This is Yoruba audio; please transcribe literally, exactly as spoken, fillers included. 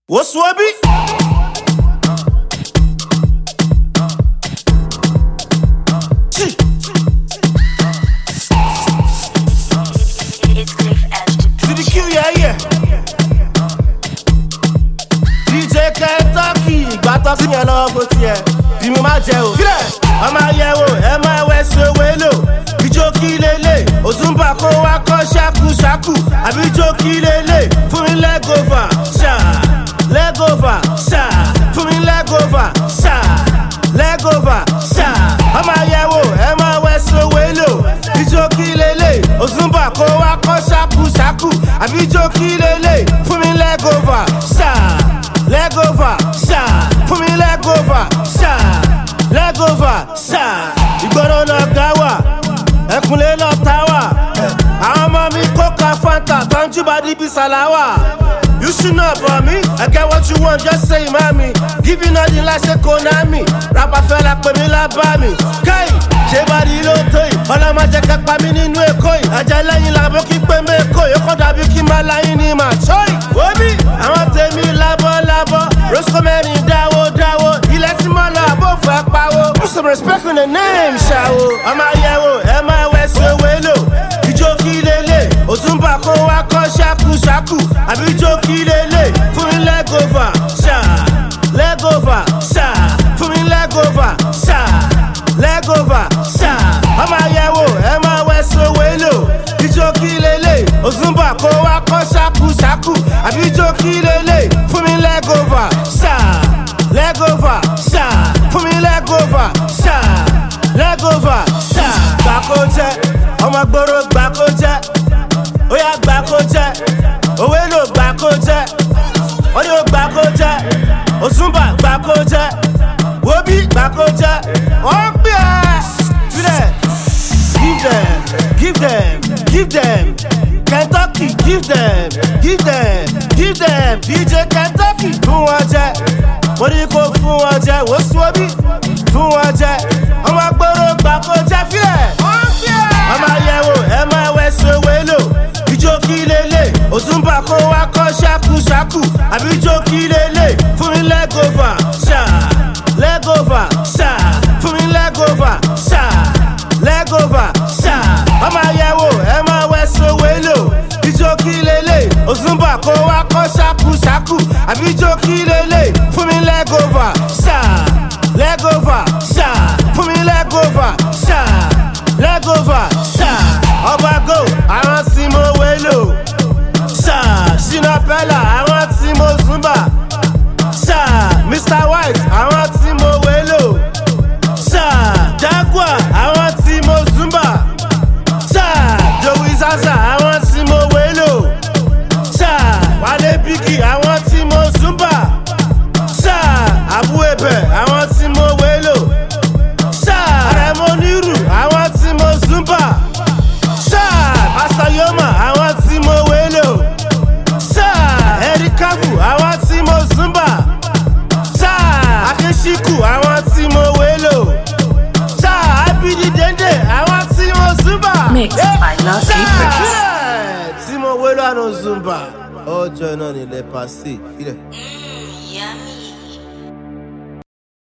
What's Webby? To the Q, yeah, yeah. D J Kentucky, gbàtọ́ sí yẹn lọ́wọ́ bó tiẹ̀, bí mi máa jẹ o. Kílẹ̀, ọmọ ayẹwo, ẹ máa wẹ̀ sówé lò. Ijó kí lélẹ̀, Òtúnba kó wá kọ́ ṣáku ṣáku. Àbí ijó kí lélẹ̀, fún mi lẹ́gọ̀fà, ṣá. Lẹ́gọ̀fà, ṣá. Fún mi lẹ́gọ̀fà, ṣá. Lẹ́gọ̀fà, ṣá. Ọmọ ayẹwo, ẹ máa wẹ̀ sówé lò. Ijó kí lélẹ̀, Òtúnba kó wá kọ́ ṣáku ṣáku. Àbí ijó kí lélẹ̀, fún mi lẹ́gọ̀fà, ṣá. Lẹ́gọ̀fà, ṣá. Fún mi lẹ́gọ̀fà, ṣá. Lẹ́gọ̀fà, ṣá. Ìgboro náà ga wà, ẹkùnlé lọ ta wà. Àwọn ọmọ mi kóka fanta, tọ́jú bá níbi sàláwà. You should know about me, I get what you want, just say mommy. Give you nothing like say Konami. Rapper fella pè mí lábá mi. Kai, ṣé bàdí ló tó yìí? Ọlọ́mọ jẹ́ ká pa mí nínú èkó yìí. Ajá lẹ́yìn làbọ̀ kí pé mẹ́kó yìí. Ó kọ́ dàbí kí máa láyé ní màá ṣọ́yì. Omi, àwọn tèmi lábọ́ lábọ́. Roscoe mẹ́rin dáwó dáwó. Ilẹ̀ tí mo lọ àbò fẹ́ pawó. Put some respect on the name, ṣàwó. Ọmọ ayẹwo, ẹ máa wẹ̀ sówé lò. Ijó kí lélẹ̀, Òtúnba kó wá kọ́ ṣáku ṣáku. Àbí ijó kí lélẹ̀, fún mi lẹ́gọ̀fà, ṣá. Lẹ́gọ̀fà, ṣá. Fún mi lẹ́gọ̀fà, ṣá. Lẹ́gọ̀fà, ṣá. Ọmọ ayẹwo, ẹ máa wẹ̀ sówé lò. Ijó kí lélẹ̀, Òtúnba kó wá kọ́ ṣáku ṣáku. Àbí ijó kí lélẹ̀, fún mi lẹ́gọ̀fà, ṣá. Lẹ́gọ̀fà, ṣá. Fún mi lẹ́gọ̀fà, ṣá. Lẹ́gọ̀fà, ṣá. Gbàkó jẹ́, ọmọ gbòòrò gbàkó jẹ́. Ó yá gbàkó jẹ́, òwe ló gbàkó jẹ́. Wọ́n ní ó gbàkó jẹ́, Òtúnba gbàkó jẹ́. Wóbí gbàkó jẹ́, wọ́n gbé ẹ̀. Sílẹ̀, give them, give them, give them. Kentucky, give them, give them, give them. D J Kentucky, fún wọn jẹ. Mo ní kó fún wọn jẹ, wò sóbí, fún wọn jẹ. Ọmọ gbòòrò gbàkó jẹ́ fílẹ̀. Ọmọ ayẹwo, ẹ máa wẹ̀ sówé lò. Ijó kí lélẹ̀, Òtúnba kó wá kọ́ ṣáku ṣáku. Àbí ijó kí lélẹ̀, fún mi lẹ́gọ̀fà, ṣá. Lẹ́gọ̀fà, ṣá. Fún mi lẹ́gọ̀fà, ṣá. Lẹ́gọ̀fà, ṣá. Ọmọ ayẹwo, ẹ máa wẹ̀ sówé lò. Ijó kí lélẹ̀, Òtúnba kó wá kọ́ ṣáku ṣáku. Àbí ijó kí lélẹ̀, fún mi lẹ́gọ̀fà, ṣá. Lẹ́gọ̀fà, ṣá. Fún mi lẹ́gọ̀fà, ṣá. Lẹ́gọ̀fà, ṣá. Ọba go, àwọn tí mo wé lò. Ṣá. Ṣínà Pẹ́lá, àwọn tí mo Zumba. Ṣá. Mister White, àwọn tí mo wé lò. Ṣá. Jaguar, àwọn tí mo Zumba. Ṣá. Joey Zaza, àwọn tí mo wé lò. Ṣá. Wale Biggie, àwọn tí mo Zumba. Ṣá. Abu Ebe, àwọn tí mo wé lò. Ṣá. Aremo Niru, àwọn tí mo Zumba. Ṣá. Pastor Yoma, àwọn tí mo wé lò. Ṣá. Eric Kafu, àwọn tí mo Zumba. Ṣá. Akeshiku, àwọn tí mo wé lò. Ṣá. Abidi Dende, àwọn tí mo Zumba. Mixed by Love Eight Produce. Tí mo wé lò àná Zumba. Ọjọ́ náà ni lè pàṣẹ. Yummy.